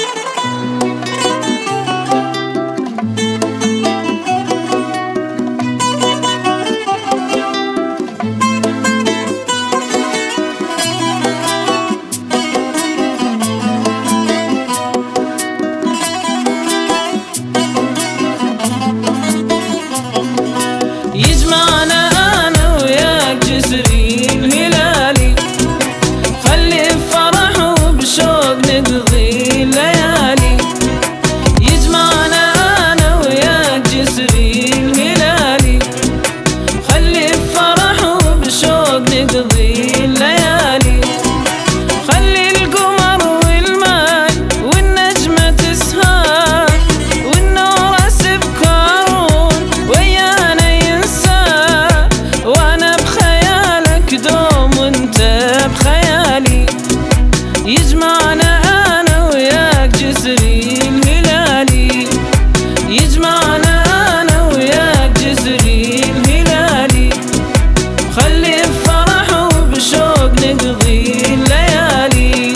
يجمعنا أنا وياك جسري الهلالي، خلي بفرح وبشوق نقضي الليالي. يجمعنا أنا وياك جسري الهلالي، خلي بفرح وبشوق نقضي الليالي. خلي القمر والماي والنجمة تسهر، والنور سبكارون ويانا ينسى، وانا بخيالك دوم وانت بخيالي. يجمعنا انا وياك جسري الهلالي، يجمعنا انا وياك جسري الهلالي، خلي بفرح وبشوق نقضي الليالي.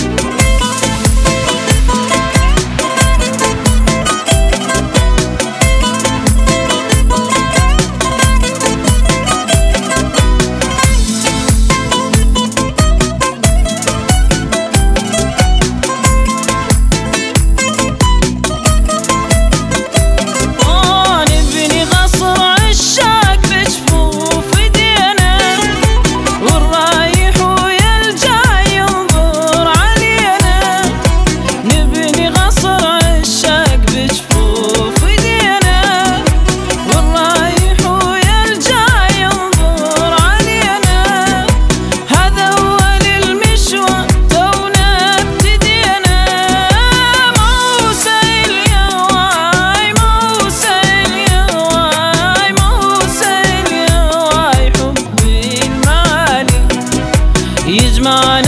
نبني قصر عشاق بجفوف ايدينا، والرايح ويا الجاي ينظر علينا. نبني قصر عشاق بجفوف ايدينا، والرايح ويا الجاي ينظر علينا. هذا اول المشوار تونا ابتدينا، موسى اليواي موسى اليواي موسى اليواي حبي المعالي. يجمعنا